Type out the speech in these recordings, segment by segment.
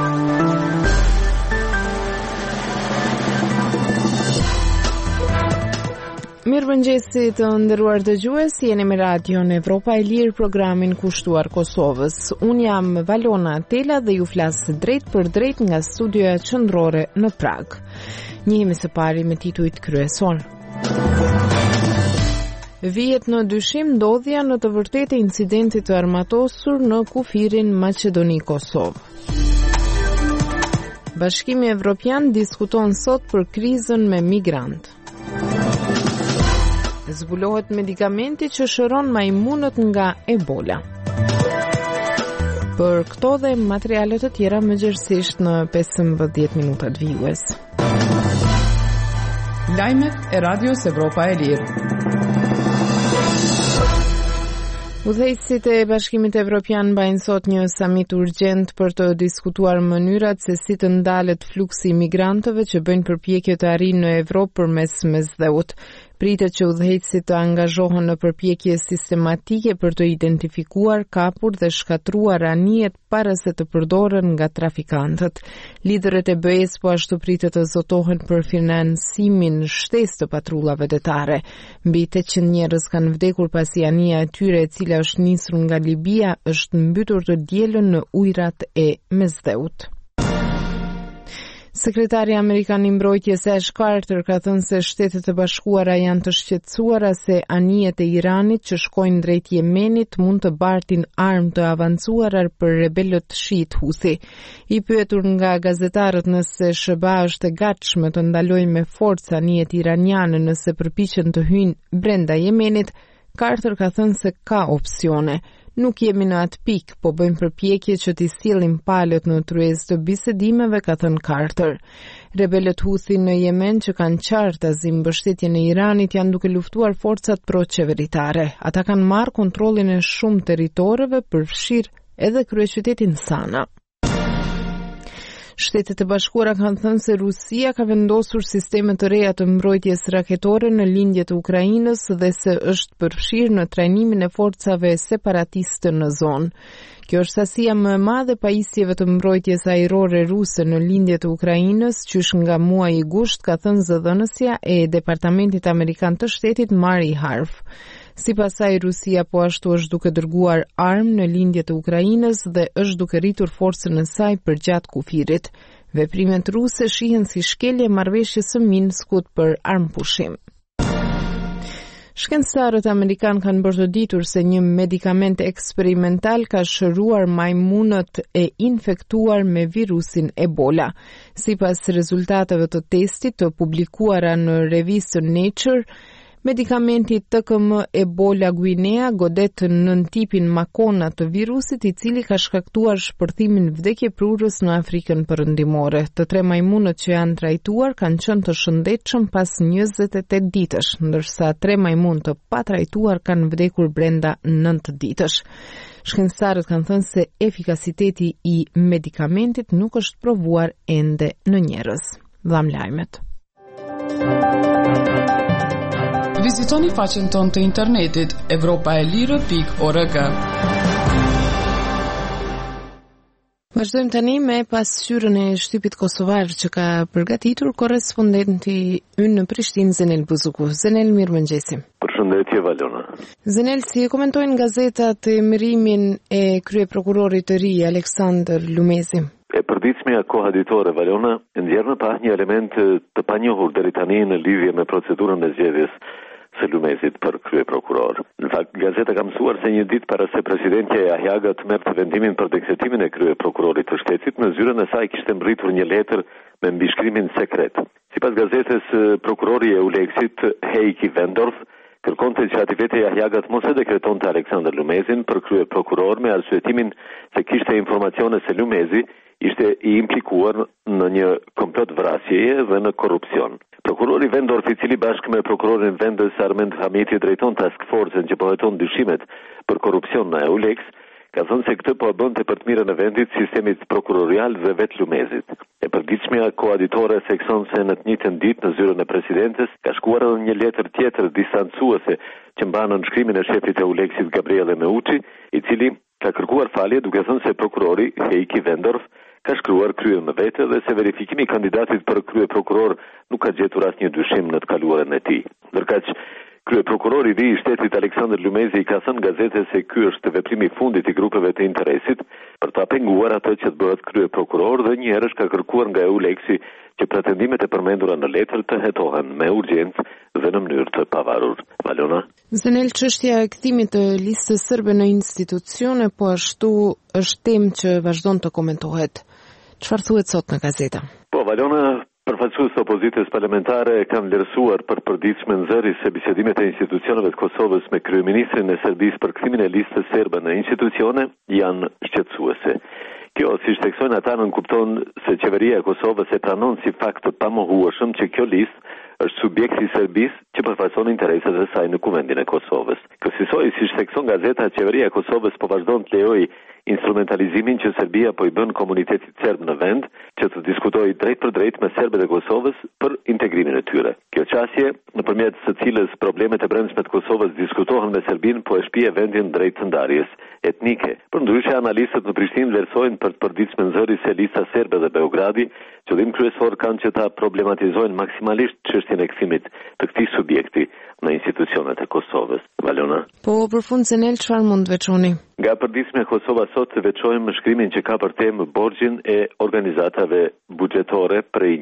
Mirëmëngjesi të nderuar dëgjues, jeni me radion Evropa e Lirë, programin kushtuar Kosovës. Unë jam Valona Tela dhe ju flas drejt për drejt nga studioja qendrore në Prag. Njihemi së pari me titujt kryesor. Vihet në dyshim ndodhja në të vërtetë e incidentit të armatosur në kufirin Maqedoni-Kosovë. Bashkimi Evropian diskuton sot për krizën me migrantë. Zbulohet medikamenti që shëron majmunët nga Ebola. Për këto dhe materialet të tjera më gjerësisht në 15 minutat vijues. Lajmet e Radios Evropa e Lirë. Udhëheqësit e Bashkimit Evropian mbajnë sot një samit urgjent për të diskutuar mënyrat se si të ndalet fluksi i migrantëve që bëjnë përpjekje të arrijnë në Evropë përmes mesdheut. Pritet që udhëheqësit të angazhohen në përpjekje sistematike për të identifikuar, kapur dhe shkatruar anijet para se të përdoren nga trafikantët. Liderët e BE-s po ashtu pritet të zotohen për finansimin shtesë të patrullave detare. Mbi 800 njerëz kanë vdekur pasi anija e tyre, e cila është nisur nga Libia, është mbytur të dielën në ujërat e mesdheut. Sekretari Amerikan i Mbrojtjes Ash Carter ka thënë se Shtetet e Bashkuara janë të shqetësuara se anijet e Iranit që shkojnë drejt Jemenit mund të bartin armë të avancuara për rebelët shiit Huthi. I pyetur nga gazetarët nëse SBA është e gatshme të ndalojë me forcë anijet iraniane nëse përpiqen të hyjnë brenda Jemenit, Carter ka thënë se ka opsione. Nuk jemi në atë pikë, po bëjmë përpjekje që t'i sjellim palët në tryezë të bisedimeve, ka thënë Carter. Rebelët Houthi në Yemen që kanë qartazi mbështetjen e Iranit janë duke luftuar forcat pro-qeveritare. Ata kanë marrë kontrollin e shumë territoreve, përfshirë edhe kryeqytetin Sana. Shtetet e Bashkuara kanë thënë se Rusia ka vendosur sisteme të reja të mbrojtjes raketore në lindje të Ukrainës dhe se është përfshirë në trajnimin e forcave separatiste në zonë. Kjo është sasia më e madhe pajisjeve të mbrojtjes ajrore ruse në lindje të Ukrainës, qysh nga muaji i gusht, ka thënë zëdhënësja e Departamentit Amerikan të Shtetit Mari Harf. Sipas saj, Rusia po ashtu është duke dërguar armë në lindje të Ukrainës dhe është duke rritur forcën e saj përgjatë kufirit. Veprimet ruse shihen si shkelje marrëveshjes së Minskut për armëpushim. Shkencëtarët amerikan kanë bërë të ditur se një medikament eksperimental ka shëruar majmunët e infektuar me virusin Ebola. Sipas rezultateve të testit të publikuara në revistën Nature, medikamenti TKM Ebola Guinea godet nën tipin Makona të virusit, i cili ka shkaktuar shpërthimin vdekjeprurës në Afrikën Perëndimore. Të 3 majmunët që janë trajtuar kanë qenë të shëndetshëm pas 28 ditësh, ndërsa 3 majmunë të patrajtuar kanë vdekur brenda 9 ditësh. Shkencëtarët kanë thënë se efikasiteti i medikamentit nuk është provuar ende në njerëz. Dham lajmet. Vizitoni faqen tonë të internetit evropaelire.org. Vazhdojmë tani me pasqyrën e shtypit kosovar që ka përgatitur korrespondenti ynë në Prishtinë, Zenel Buzuku. Zenel, mirëmëngjesi. Përshëndetje, Valona. Zenel, si e komentojnë gazetat emërimin e kryeprokurorit të ri Aleksandër Lumezi? E përditshmja koha ditore, Valona, ndjerë në pah një element të panjohur deri tani në lidhje me procedurën e zgjedhjes së Lumezit për kryeprokuror. Në fakt, gazeta ka mësuar se një ditë para se presidentja e Ahjagat merrte vendimin për dekretimin e kryeprokurorit të shtetit, në zyrën e saj kishte mbërritur një letër me mbishkrimin sekret. Sipas gazetës, prokurori e Uleksit, Heiki Vendorf, kërkonte që ativete e Ahjagat mos e dekretonte Aleksandër Lumezin për kryeprokuror me arsyetimin se kishte informacione se Lumezi ishte i implikuar në një komplot vrasjeje dhe në korrupsion. Prokurori Vendorf, i cili bashkë me prokurorin vendës Armend Hamiti drejton task forcen që po heton dyshimet për korrupsion në Eulex, ka thënë se këtë po bënte për të mirën e vendit, sistemit prokurorial dhe vet Lumezit. E përgjithshmja koaditore thekson se në të njëjtën ditë në zyrën e presidentes ka shkuar edhe një letër tjetër distancuese që mban nënshkrimin e shefit e Eulexit Gabriele Meucci, i cili ka kërkuar falje duke thënë se prokurori Heiki Vendorf ka shkruar kryer me vete dhe se verifikimi i kandidatit për krye prokuror nuk ka gjetur asnjë dyshim në të kaluarën e tij. Ndërkaq krye prokurori i ri i shtetit Aleksandër Lumezi i ka thënë gazetës se ky është veprimi i fundit i grupeve të interesit për ta penguar atë që të bëhet krye prokuror dhe një herësh ka kërkuar nga EULEX-i që pretendimet e përmendura në letër të hetohen me urgjencë dhe në mënyrë të pavarur. Valona. Zenel, çështja e kthimit të listës serbe në institucione po ashtu është temë që vazhdon të komentohet. Çfarë thuhet sot në gazeta? Po, Valona, përfaqësues të opozitës parlamentare kanë vlerësuar për përditshme nxjerrje se bisedimet e institucioneve të Kosovës me kryeministrin e Serbisë për kthimin e listës serbe në institucione janë shqetësuese. Kjo, si theksojnë ata, nënkupton se qeveria e Kosovës e pranon si fakt të pamohueshëm që kjo listë është subjekti i Serbisë që përfaqëson interesat e saj në kuvendin e Kosovës. Kësaj, si thekson gazeta, qeveria e Kosovës po vazhdon të lejojë instrumentalizimin që Serbia po i bën komunitetit serb në vend, që të diskutojë drejt për drejt me serbët e Kosovës për integrimin e tyre. Kjo çështje, nëpërmjet së cilës problemet e brendshme të Kosovës diskutohen me Serbinë, po e shpije vendin drejt të ndarjes etnike. Përndryshe, analistët në Prishtinë vlerësojnë për të përditshme nxjerrjes së lista serbe dhe Beogradi, qëllim kryesor kanë që ta problematizojnë maksimalisht çështjen e kthimit të këtij subjekti në institucionet e Kosovës. Valona. Po, për fund, Zenel, çfarë mund të veçoni? Nga përditshme Kosova sot të veçojmë shkrimin që ka për temë borxhin e organizatave buxhetore prej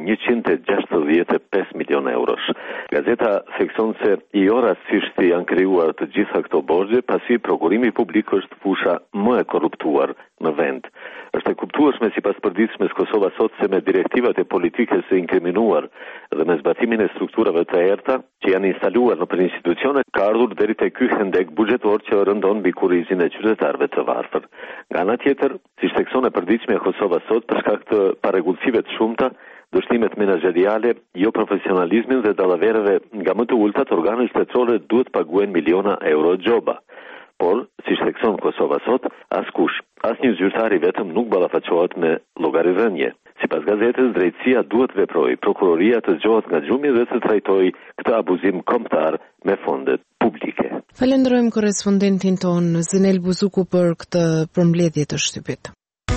165 milion eurosh. Gazeta thekson se jo rastësisht janë krijuar të gjitha këto borxhe, pasi prokurimi publik është fusha më e korruptuar në vend. Është e kuptueshme sipas përditshmes Kosova sot se me direktivat e politikës së inkriminuar dhe me zbatimin e strukturave të errta që janë instaluar nëpër institucione, ka ardhur deri te ky hendek buxhetor që rëndon mbi kurrizin e qytetarëve të varfër. Nga ana tjetër, siç thekson e përditshme Kosova sot, për shkak të parregullsive të shumta, dështimet menaxheriale, jo profesionalizmin dhe dallavereve nga më të ultat, organet shtetërore duhet paguajnë miliona euro xhoba. Por, si thekson Kosova sot, askush, asnjë zyrtar i vetëm nuk ballafaqohet me llogaridhënie. Sipas gazetës, drejtësia duhet veprojë, prokuroria të zgjohet nga xhumi dhe të trajtojë këtë abuzim kombëtar me fondet publike. Falenderojmë korrespondentin ton Zenel Buzuku për këtë përmbledhje të shtypit.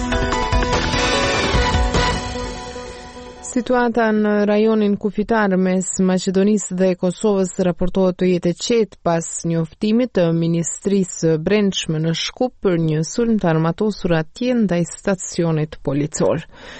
Situata në rajonin kufitar mes Maqedonisë dhe Kosovës raportohet të jetë e qetë pas njoftimit të Ministrisë Brendshme në Shkup për një sulm të armatosur atje ndaj stacionit policor.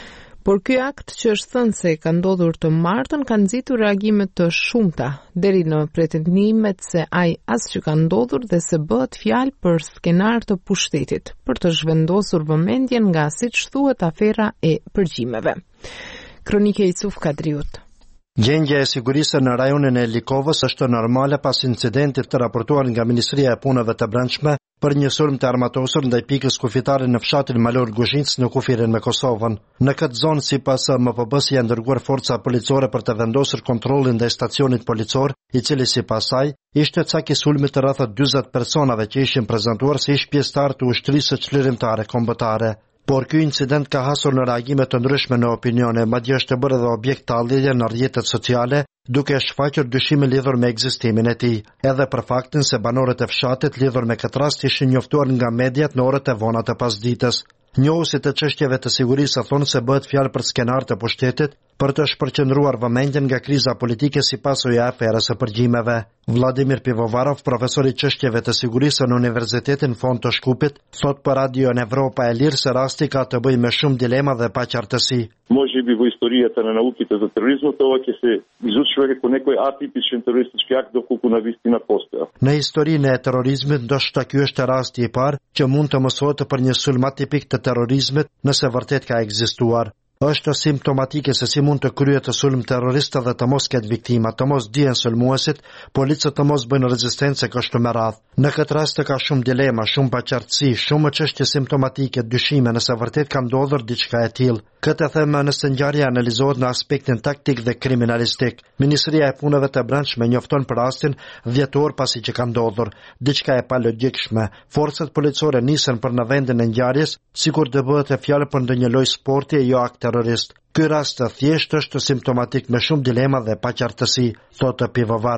Por ky akt që është thënë se ka ndodhur të martën ka nxitur reagime të shumta, deri në pretendimet se ai as që ka ndodhur dhe se bëhet fjalë për skenar të pushtetit, për të zhvendosur vëmendjen nga siç thuhet afera e përgjimeve. Kronike Isuf Kadriut. Gjendja e sigurisë në rajonin e Likovës është normale pas incidentit të raportuar nga Ministria e Punëve të Brendshme për një sulm të armatosur ndaj pikës kufitare në fshatin Malor Guzhinc në kufirin me Kosovën. Në këtë zonë, sipas MPB-s, janë dërguar forca policore për të vendosur kontrollin ndaj stacionit policor, i cili sipas saj ishte cak i sulmit të rreth 40 personave që ishin prezantuar si pjesëtar të ushtrisë çlirimtare kombëtare. Por ky incident ka hasur në reagime të ndryshme në opinione, madje është bërë edhe objekt të allëje në rrjetet sociale, duke shfaqur dyshime lidhur me ekzistimin e tij, edhe për faktin se banorët e fshatit lidhur me këtë rast ishin njoftuar nga mediat në orët e vona të pasdites. Njohuesit të çështjeve të sigurisë thonë se bëhet fjalë për skenar të pushtetit për të shpërqendruar vëmendjen nga kriza politike si pasojë e aferës së përgjimeve. Vladimir Pivovarov, profesor i çështjeve të sigurisë në Universitetin Fond të Shkupit, thot për Radio Evropa e Lirë se rasti ka të bëjë me shumë dilema dhe paqartësi. Може би во историјата на науките за тероризмот ова ќе се изучува како некој атипичен терористички акт доколку навистина постоја. Në historinë e terrorizmit ndoshta ky është rasti i parë që mund të mësohet për një sulm atipik të terrorizmit nëse vërtet ka ekzistuar. Është simptomatike se si mund të kryhet të sulm terrorist dhe të mos ketë viktima, të mos dihen sulmuesit, policët të mos bëjnë rezistencë kështu me radhë. Në këtë rast ka shumë dilema, shumë paqartësi, shumë çështje simptomatike, dyshime nëse vërtet ka ndodhur diçka e tillë. Këtë them nëse ngjarja analizohet në aspektin taktik dhe kriminalistik. Ministria e Punëve të Brendshme njofton për rastin 10 orë pasi që ka ndodhur. Diçka e palogjikshme. Forcat policore nisën për në vendin e ngjarjes, sikur të bëhet fjalë për ndonjë lloj sporti e jo akt terrorist. Ky rast thjesht është simptomatik me shumë dilema dhe paqartësi, thotë Pivovarov.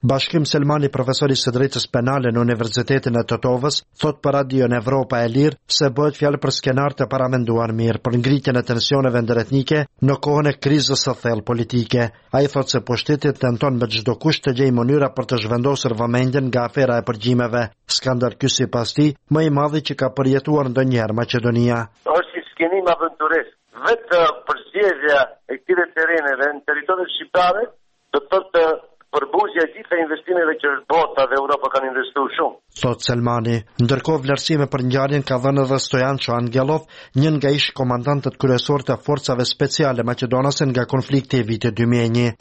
Bashkim Selmani, profesori së drejtës penale në Universitetin e Tetovës, thot për Radion Evropa e Lirë se bëhet fjalë për skenar të paramenduar mirë për ngritjen e tensioneve ndërretnike në kohën e krizës së thellë politike. Ai thot se pushteti tenton me çdo kusht të gjejë mënyra për të zhvendosur vëmendjen nga afera e përgjimeve. Skandal ky sipas tij më i madhi që ka përjetuar ndonjëherë Maqedonia. Është një skenim aventurist. Vetë përzgjedhja e këtyre terreneve në territorin shqiptare do të thotë përbuzja e gjitha investimeve që bota dhe Europa kanë investuar shumë. Thot Selmani, ndërkohë vlerësime për ngjarjen ka dhënë edhe Stojanço Angelov, një nga ish komandantët kryesorë të forcave speciale maqedonase nga konflikti i vitit 2001.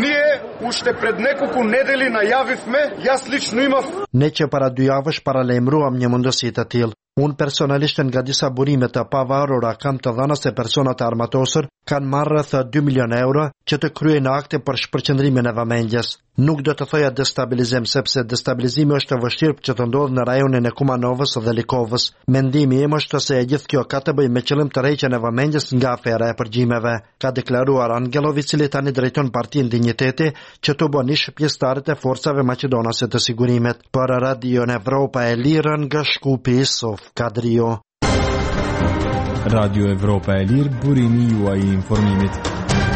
Ne që para 2 javësh paralajmëruam një mundësi të tillë. Unë personalisht nga disa burime të pavarura kam të dhënë se personat e armatosur kanë marrë rreth 2 milion euro që të kryejnë akte për shpërqendrimin e vëmendjes. Nuk do të thoja destabilizim, sepse destabilizimi është vështirë që të ndodhë në rajonin e Kumanovës dhe Likovës. Mendimi im është se e gjithë kjo ka të bëjë me qëllim të rreqjen e vëmendjes nga afera e përgjimeve, ka deklaruar Angelov, i cili tani drejton Partinë Dinjiteti, që të bën ish pjesëtarët e forcave maqedonase të sigurimit. Për Radion Evropa e Lirë nga Shkupi, Sof Kadrio. Radio Evropa e Lirë, burimi juaj i informimit.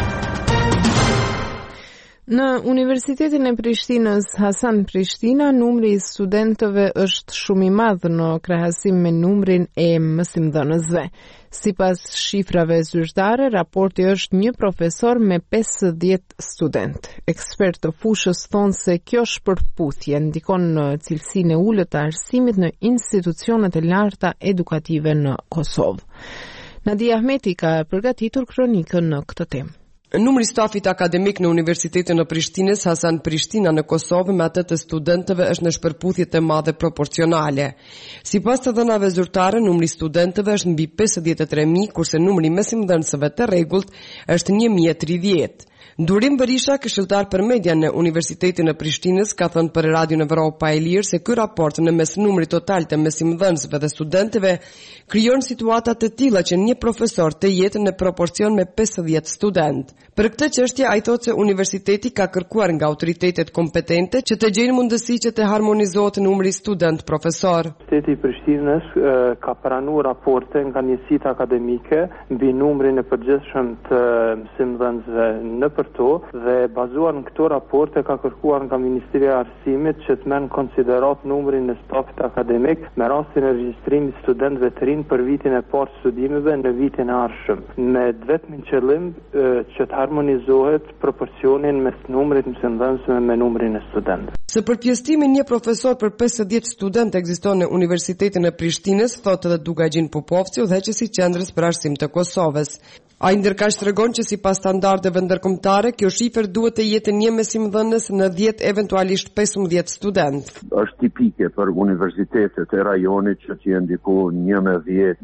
Në Universitetin e Prishtinës Hasan Prishtina, numri i studentëve është shumë i madh në krahasim me numrin e mësimdhënësve. Sipas shifrave zyrtare, raporti është 1 profesor me 50 student. Ekspert të fushës thonë se kjo shpërputhje ndikon në cilësinë e ulët të arsimit në institucionet e larta edukative në Kosovë. Nadia Ahmeti ka përgatitur kronikën në këtë temë. Numri stafit akademik në Universitetin e Prishtinës Hasan Prishtina në Kosovë me atë të studentëve është në shpërputhje të madhe proporcionale. Sipas të dhënave zyrtare, numri studentëve është mbi 53.000, kurse numri mësimdhënësve të rregullt është 1.030. Durim Berisha, këshilltar për media në Universitetin e Prishtinës, ka thënë për Radion Evropa e Lirë se ky raport në mes numrit total të mësimdhënësve dhe studentëve krijon situata të tilla që një profesor të jetë në proporcion me 50 student. Për këtë çështje ai thotë se universiteti ka kërkuar nga autoritetet kompetente që të gjejnë mundësi që të harmonizohet numri student-profesor. Universiteti i Prishtinës ka pranuar raporte nga njësitë akademike mbi numrin e përgjithshëm të mësimdhënësve në përto dhe bazuar në këto raporte ka kërkuar nga Ministria e Arsimit që të merr në konsiderat numrin e stafit akademik me rastin e regjistrimit studentëve të rinj për vitin e parë të studimeve në vitin e ardhshëm, me vetëm qëllim që të harmonizohet proporcionin mes numrit mësimdhënësve me numrin e studentëve. Së përpjestimin një profesor për 50 student ekziston në Universitetin e Prishtinës, thotë edhe Dugagjin Popovci, udhëheqësi i Qendrës për Arsim të Kosovës. Ai ndërkaq tregon që sipas standardeve ndërkombëtare, kjo shifër duhet të jetë një mësimdhënës në 10 eventualisht 15 student. Është tipike për universitetet e rajonit që të jenë diku 1/10,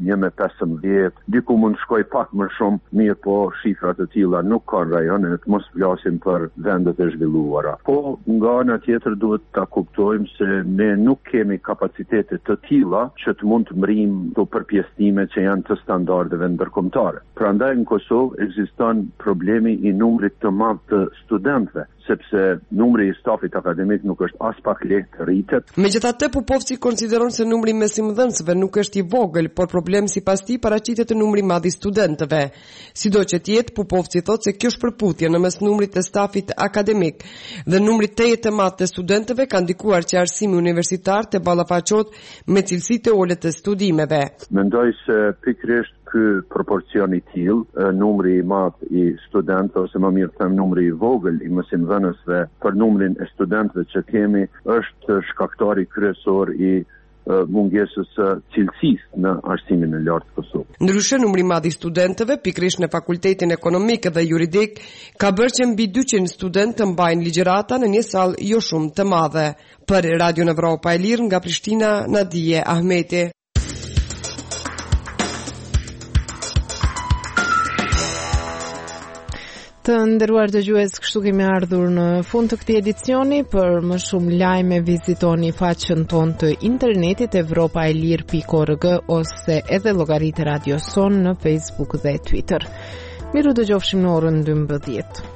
1/15, diku mund shkoj pak më shumë, mirë po shifrat e tilla nuk kanë rajonet, mos flasim për vendet e zhvilluara. Po nga ana tjetër duhet ta kuptojmë se ne nuk kemi kapacitete të tilla që të mund të mrim këto përpjestime që janë të standardeve ndërkombëtare. Prandaj në Kosovë ekziston problemi i numrit të madh të studentëve, sepse numri i stafit akademik nuk është as pak lehtë të rritet. Megjithatë, Popovci konsideron se numri i mësimdhënësve nuk është i vogël, por problemi sipas tij paraqitet te numri i madh i studentëve. Sidoqë të jetë, Popovci thotë se kjo shpërputhje në mes numrit të stafit akademik dhe numrit të madh të studentëve ka ndikuar që arsimi universitar të ballafaqohet me cilësitë e ulët të studimeve. Mendoj se pikërisht ky proporcion i tillë, numri i madh i studentëve ose më mirë them numri i vogël i mësimdhënësve për numrin e studentëve që kemi është shkaktari kryesor i mungesës së cilësisë në arsimin e lartë të Kosovës. Ndryshe, numri i madh i studentëve pikërisht në Fakultetin Ekonomik dhe Juridik ka bërë që mbi 200 studentë të mbajnë ligjërata në një sallë jo shumë të madhe. Për Radion Evropa e Lirë nga Prishtina, Nadia Ahmeti. Të nderuar dëgjues, kështu kemi ardhur në fund të këtij edicioni. Për më shumë lajme vizitoni faqen tonë të internetit evropaelir.org ose edhe llogaritë Radio Son në Facebook dhe Twitter. Miru dëgjofshim në orën 12.